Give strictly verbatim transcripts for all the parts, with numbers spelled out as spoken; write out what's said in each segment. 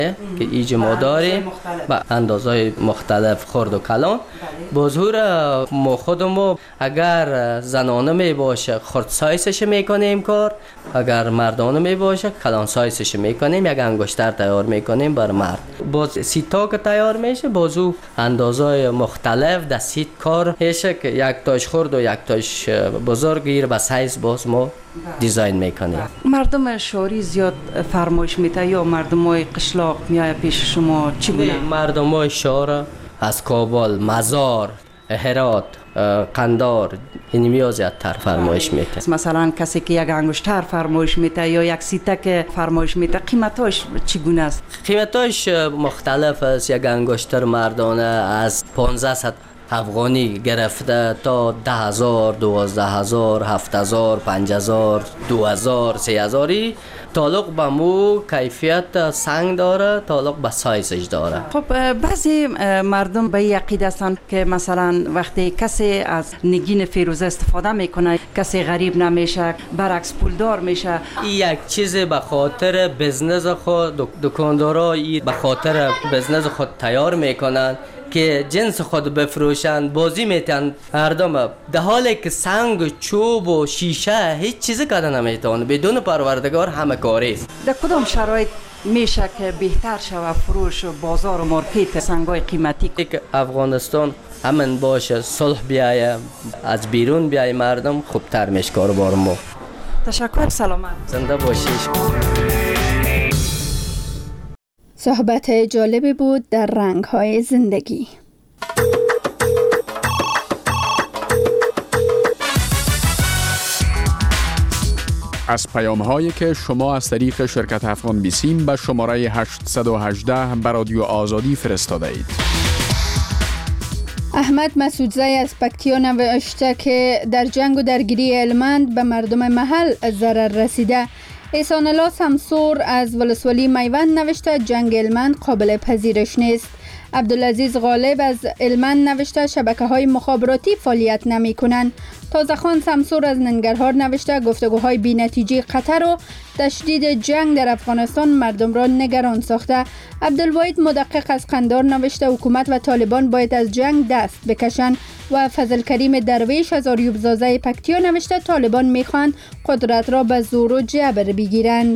که ایج ما داریم با اندازهای مختلف خرد و کلان. با ظهور ما خودمو اگر زنانه می باشه خرد سایزش میکنیم کار، اگر مردانه می باشه کلان سایزش میکنیم، یک انگشتر تیار میکنیم بر مرد. باز سیتا که تیار میشه بازو اندازهای مختلف در سیت کار میشه که یک تاش خرد و یک تاش بزرگ گیر به سایز باز ما دیزاین میکنیم. مردم شهری زیاد فرمایش میته یا مردم های قشلاق میای پیش شما چگونه؟ مردم های شهر از کابل، مزار، هرات، قندار این میاد زیادتر فرمایش میته. مثلا کسی که یک انگشتر فرمایش میته یا یک سیتک فرمایش میته قیمتاش چگونه است؟ قیمتاش مختلف است. یک انگشتر مردانه از پانزده افغانی گرفته تا ده هزار، دوازده هزار، هفت هزار، پنج هزار، دو هزار، سه هزاری تعلق به مو کیفیت سنگ داره، تعلق به سایزش داره. خب بعضی مردم به این عقیده هستند که مثلا وقتی کسی از نگین فیروزه استفاده میکنه کسی غریب نمیشه، برعکس پولدار میشه. این یک چیز به خاطر بزنس خود دکاندارا به خاطر بزنس خود تیار میکنن که جنس خود بفروشن، بازی میتن مردم، در حالی که سنگ، چوب و شیشه هیچ چیزی کده نمیتونه، بدون پروردگار همه کاری است. در کدام شرایط میشه که بهتر شود فروش و بازار و مارکت سنگای قیمتی؟ که افغانستان امن باشه، صلح بیایه، از بیرون بیایه مردم، خوبتر میشه کاروبار ما. تشکر، سلامت. زنده باشیش. صحبت جالبی بود در رنگ‌های زندگی. از پیام‌هایی که شما از طریق شرکت افغان بیسیم به شماره هشت یک هشت به رادیو آزادی فرستاده اید. احمد مسعودزی از پکتیا نوشته که در جنگ و درگیری هلمند به مردم محل ضرر رسیده. احسان الله سمسور از ولسوالی میوند نوشته جنگ هلمند قابل پذیرش نیست. عبدالعزیز غالب از هلمند نوشته شبکه های مخابراتی فعالیت نمی کنند. تازه‌خان سمسور از ننگرهار نوشته گفتگوهای بی نتیجه قطر و تشدید جنگ در افغانستان مردم را نگران ساخته. عبدالواحد مدقق از قندار نوشته حکومت و طالبان باید از جنگ دست بکشند. و فضل کریم درویش از آریوب زازه پکتیا نوشته طالبان میخوان قدرت را به زور و جبر بگیرند.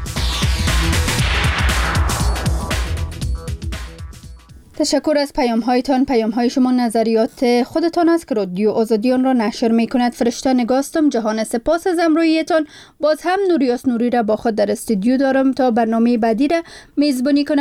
تشکر از پیام هایتان. پیام های شما نظریات خودتان است که رادیو آزادیان را نشر می کند. فرشته نگاستم. جهان سپاس از امرویتان. باز هم نوریاس نوری را با خود در استودیو دارم تا برنامه بعدی را میزبانی کنم.